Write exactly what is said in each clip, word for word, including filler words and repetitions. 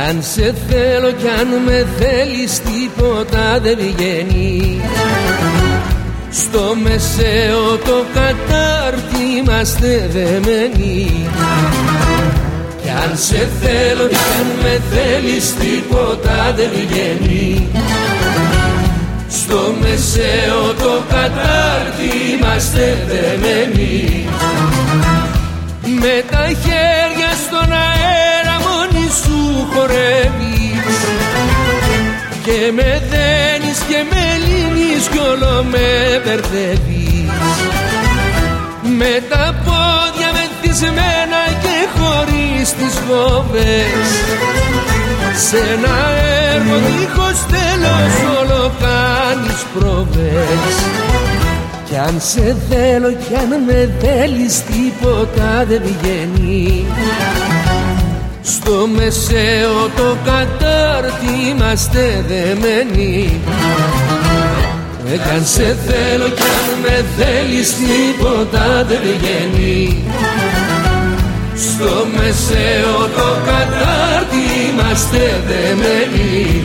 αν σε θέλω κι αν με θέλεις τίποτα δεν βγαίνει. Στο μεσαίο το κατάρτι είμαστε δεμένοι. Κι αν σε θέλω κι αν με θέλεις τίποτα δεν βγαίνει. Στο μεσαίο το κατάρτι είμαστε δεμένοι. Με τα χέρια στον αέρα μόνη σου χορεύεις και με δένεις και με λύνεις κι όλο με μπερδεύεις. Με τα πόδια μεθυσμένα και χωρίς τις φόβες, σε ένα έργο δίχως τέλος όλο κάνεις πρόβες. Κι αν σε θέλω κι αν με θέλεις τίποτα δεν βγαίνει. Στο μεσαίο το κατάρτι είμαστε δεμένοι. Κι αν σε θέλω κι αν με θέλεις τίποτα δεν βγαίνει. Στο μεσαίο το κατάρτι είμαστε δεμένοι.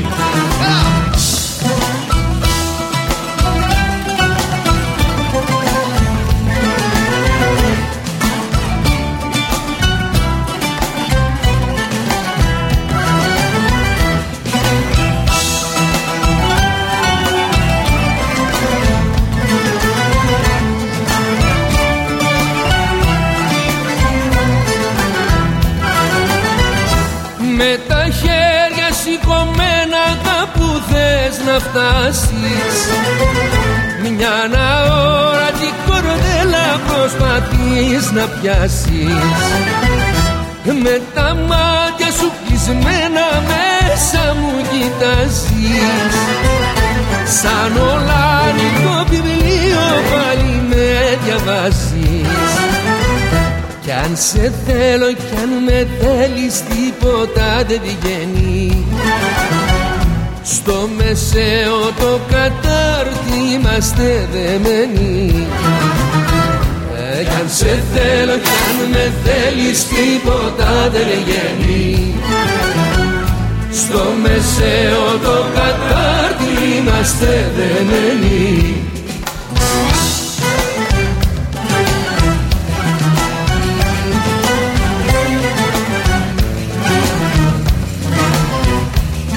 Με τα χέρια σηκωμένα κάπου θες να φτάσεις. Μια αόρατη κορδέλα προσπαθείς να πιάσεις. Με τα μάτια σου κλεισμένα μέσα μου κοιτάζεις. Σαν ολάνικο βιβλίο πάλι με διαβάζεις. Κι αν σε θέλω κι αν με θέλεις τίποτα δεν βγαίνει. Στο μεσαίο το κατάρτι είμαστε δεμένοι. Ε, κι αν σε θέλω κι αν με θέλεις τίποτα δεν βγαίνει. Στο μεσαίο το κατάρτι είμαστε δεμένοι.